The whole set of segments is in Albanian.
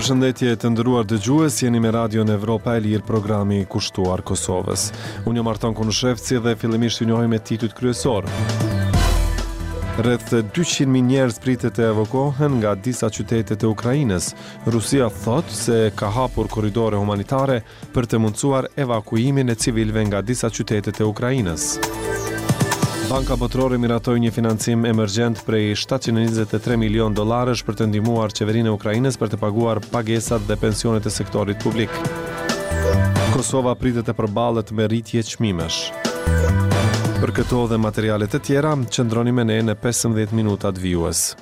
Përshëndetje të nderuar dëgjues, jeni me Radion Evropa e Lirë, programi i kushtuar Kosovës. Unë jam Artan Konushevci dhe fillimisht ju njohim me titujt kryesor. Rreth 200.000 njerëz pritet të evakuohen nga disa qytete të Ukrainës. Rusia thot se ka hapur korridore humanitare për të mundsuar evakuimin e civilëve nga disa qytete të Ukrainës. Banka Botërore miratoi një financim emergjent prej $723 milion për të ndihmuar qeverinë e Ukrainës për të paguar pagesat dhe pensionet e sektorit publik. Kosova pritet të përballet me rritje çmimesh. Për këto dhe materialet të tjera, qëndroni me ne në 15 minutat vijues.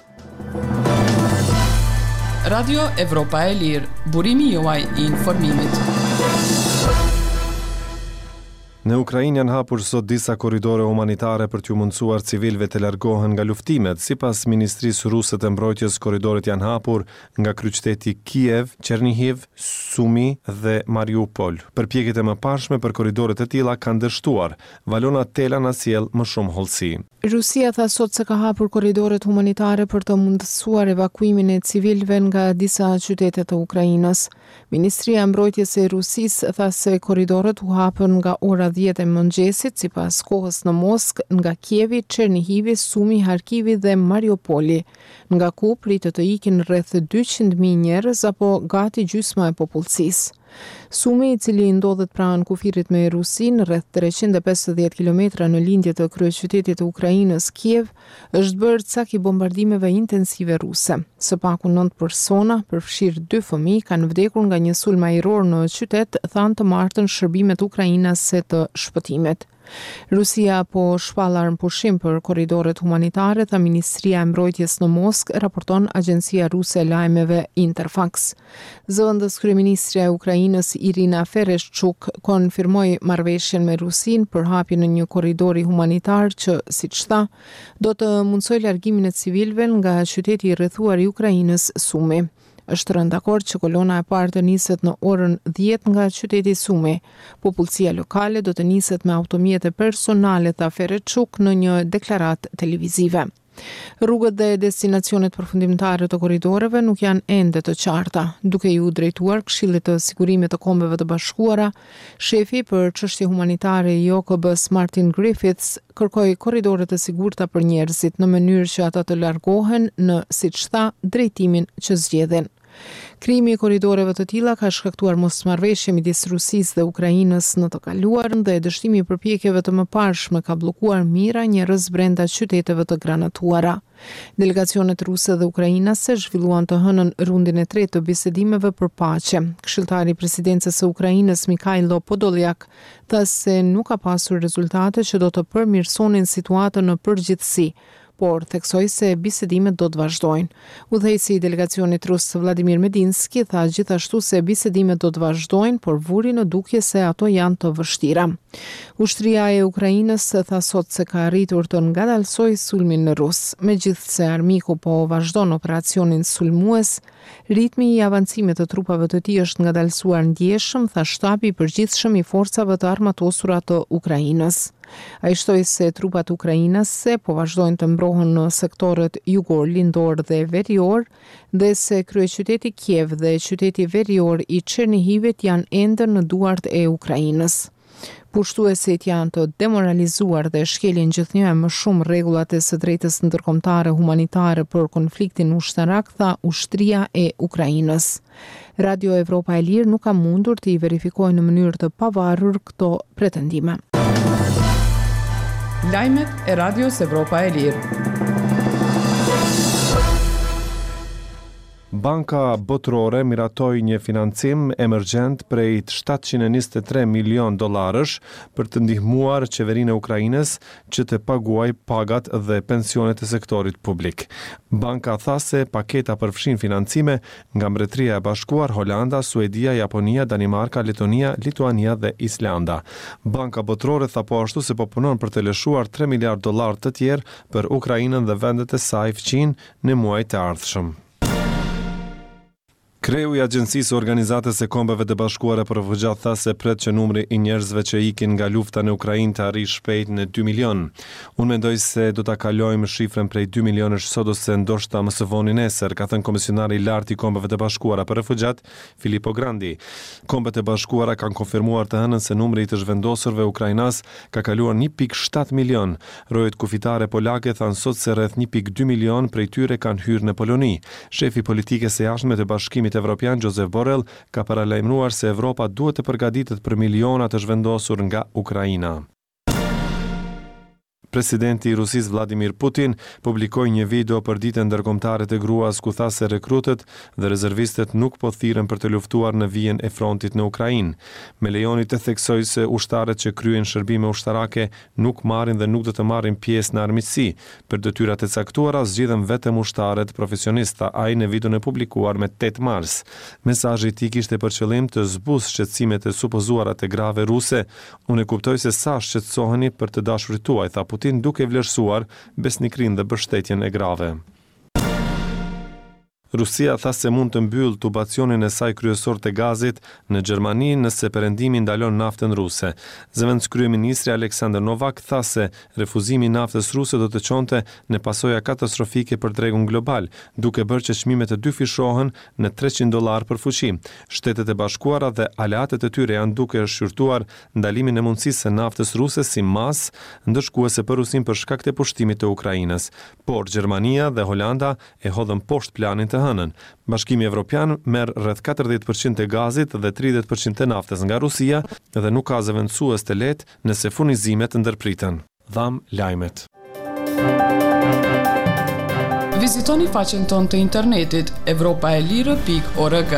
Radio Evropa e Lirë, burimi juaj i informimit. Në Ukrainë janë hapur sot disa korridore humanitare për t'u mundsuar civilëve të largohen nga luftimet. Sipas Ministrisë Ruse të Mbrojtjes, korridoret janë hapur nga kryeqyteti Kiev, Chernihiv, Sumi dhe Mariupol. Përpjekjet e mëparshme për korridore të tilla kanë dështuar. Valona Tela na sjell më shumë hollësi. Rusia tha sot se ka hapur korridoret humanitare për të mundësuar evakuimin e civilëve nga disa qytete të Ukrainës. Ministria e Mbrojtjes e Rusisë tha se korridoret u hapën nga ora 10 e mëngjesit sipas kohës në Moskë nga Kievi, Chernihivi, Sumi, Harkivi dhe Mariupoli, nga ku pritet të ikin rreth 200.000 njerëz apo gati gjysma e popullsisë. Sumi, i cili ndodhet pranë kufirit me Rusinë, rreth 350 km në lindje të kryeqytetit të Ukrainës, Kiev, është bërë cak i bombardimeve intensive ruse. Së paku 9 persona, përfshirë 2 fëmijë, kanë vdekur nga një sulm ajror në qytet, thanë të martën shërbimet ukrainase të shpëtimit. Rusia po shpall armëpushim për korridoret humanitare, tha Ministria e Mbrojtjes në Moskë, raporton agjencia ruse e lajmeve Interfax. Zëvendës kryeministrja e Ukrainës Irina Vereshchuk konfirmoi marrëveshjen me Rusinë për hapjen e një korridori humanitar që, siç tha, do të mundsojë largimin e civilëve nga qyteti i rrethuar i Ukrainës, Sumi. Është rënë dakord që kolona e parë të niset në orën 10 nga qyteti Sumi. Popullsia lokale do të niset me automjete personale, tha Vereshchuk në një deklaratë televizive. Rrugët dhe destinacionet përfundimtare të korridoreve nuk janë ende të qarta. Duke ju drejtuar Këshillit të Sigurimit të Kombeve të Bashkuara, shefi për çështje humanitare i OKB-s Martin Griffiths kërkoi korridore të sigurta për njerëzit në mënyrë që ata të largohen në, siç tha, drejtimin që zgjedhin. Krimi i korridoreve të tilla ka shkaktuar mosmarrëveshje midis Rusisë dhe Ukrainës në të kaluarën dhe dështimi i përpjekjeve të mëparshme ka bllokuar mijëra njerëz brenda qyteteve të granatuara. Delegacionet ruse dhe ukrainase zhvilluan të hënën rundin e tretë të bisedimeve për paqe. Këshilltari i presidencës së Ukrainës Mikhailo Podolyak tha se nuk ka pasur rezultate që do të përmirësonin situatën në përgjithësi, por theksoi se bisedimet do të vazhdojnë. Udhëheqësi i delegacionit rus Vladimir Medinski tha gjithashtu se bisedimet do të vazhdojnë, por vuri në dukje se ato janë të vështira. Ushtria e Ukrainës tha sot se ka arritur të ngadalsojë sulmin në Rus. Megjithse armiku po vazhdon operacionin sulmues, ritmi i avancimit të trupave të tij është ngadalsuar ndjeshëm, tha shtabi i përgjithshëm i forcave të armatosura të Ukrainës. Ai shtoi se trupat ukrainase po vazhdojnë të mbrohen në sektorët jugor, lindor dhe verior, dhe se kryeqyteti Kiev dhe qyteti verior i Chernihivet janë ende në duart e Ukrainës. Pushtuesit janë të demoralizuar dhe shkelin gjithnjë më shumë rregullat e së drejtës ndërkombëtare humanitare për konfliktin ushtarak, tha ushtria e Ukrainës. Radio Evropa e Lirë nuk ka mundur të i verifikojë në mënyrë të pavarur këto pretendime. Lajmet e Radios Evropa e Lirë. Banka Botërore miratoi një financim emergjent prej $723 milion për të ndihmuar qeverinë e Ukrainës që të paguajë pagat dhe pensionet e sektorit publik. Banka tha se paketa përfshin financime nga Mbretëria e Bashkuar, Holanda, Suedia, Japonia, Danimarka, Letonia, Lituania dhe Islanda. Banka Botërore tha po ashtu se po punon për të lëshuar $3 miliard të tjerë për Ukrainën dhe vendet e saj fqin në muajt e ardhshëm. Kreu I Agjencisë Organizatës së Kombeve të Bashkuara për Refugjat tha se pret që numri I njerëzve që ikin nga lufta në Ukrainë të arrijë shpejt në 2 milion. Unë mendoj se do ta kalojmë shifrën prej 2 milionësh sot ose ndoshta më së voni nesër, ka thënë komisionari I lartë I Kombeve të Bashkuara për Refugjat, Filippo Grandi. Kombet e Bashkuara kanë konfirmuar të hënën se numri I të zhvendosurve ukrainas ka kaluar 1.7 milion. Rojet kufitare polake thanë sot se rreth 1.2 milion prej tyre kanë hyrë në Poloni. Shefi politikës së jashtme të Bashkimit Evropian Josep Borrell ka paralajmëruar se Evropa duhet të përgatitet për miliona të zhvendosur nga Ukraina. Presidenti I Rusisë Vladimir Putin publikoi një video për ditën ndërkombëtare të gruas ku tha se rekrutët dhe rezervistët nuk po thirren për të luftuar në vijën e frontit në Ukrainë. Me lejoni të theksoj se ushtarët që kryejnë shërbime ushtarake nuk marrin dhe nuk do të marrin pjesë në armiqësi. Për detyrat e caktuara zgjidhen vetëm ushtarët profesionistë, ai në videon e publikuar me 8 mars. Mesazhi I tij kishte për qëllim të zbusë shqetësimet e supozuara të grave ruse. Unë e kuptoj se sa shqetësoheni për të dashurit tuaj, tha Putin duke vlerësuar besnikrinë dhe mbështetjen e grave. Rusia tha se mund të mbyll tubacionin e saj kryesor të gazit në Gjermani nëse perëndimi ndalon naftën ruse. Zëvendëskryeministri Aleksandr Novak tha se refuzimi I naftës ruse do të çonte në pasoja katastrofike për tregun global, duke bërë që çmimet e dyfishohen në $300 për fuqi. Shtetet e Bashkuara dhe aleatët e tyre janë duke shqyrtuar ndalimin e mundësisë së naftës ruse si masë ndëshkuese për Rusinë për shkak të pushtimit të Ukrainës. Por Gjermania dhe Holanda e hodhën poshtë planin të hënën. Bashkimi Evropian merr rreth 40% të gazit dhe 30% të naftës nga Rusia dhe nuk ka zëvendësues të lehtë nëse furnizimet ndërpriten. Dham lajmet. Vizitoni faqen tonë të internetit europaelire.org.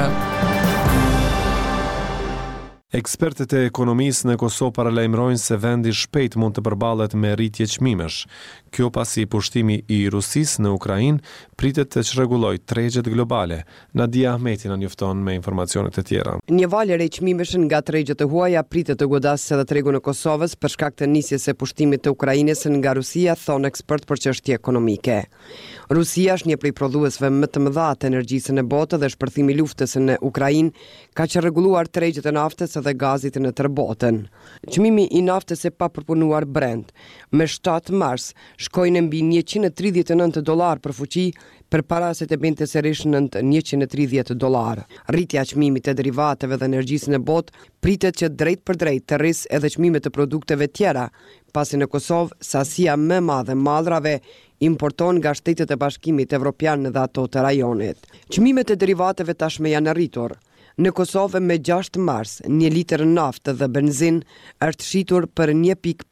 Ekspertët e ekonomisë në Kosovë paralajmërojnë se vendi shpejt mund të përballet me rritje çmimesh. Kjo pasi pushtimi I Rusisë në Ukrainë pritet të çrregullojë tregjet globale. Nadia Ahmeti na njofton me informacione të tjera. Një valë e çmimesh nga tregjet e huaja pritet të godasë edhe tregun e Kosovës për shkak të nisjes së pushtimit të Ukrainës nga Rusia, thon ekspert për çështje ekonomike. Rusia është një prej prodhuesve më të mëdha të energjisë në botë dhe shpërthimi I luftës në Ukrainë ka çrregulluar tregjet e naftës dhe gazit në tërë botën. Çmimi I naftës e papërpunuar Brent me 7 mars shkoi në mbi $139 për fuqi, përpara se të binte sërish në $130. Rritja e çmimit të derivateve dhe energjisë në botë pritet që drejt për drejt të rrisë edhe çmimet të produkteve tjera, pasi në Kosovë sasia më e madhe mallrave importon nga shtetet e Bashkimit Evropian dhe ato të rajonit. Çmimet e derivateve tashmë janë rritur. Në Kosovë me 6 mars, 1 litër naftë dhe benzin është shitur për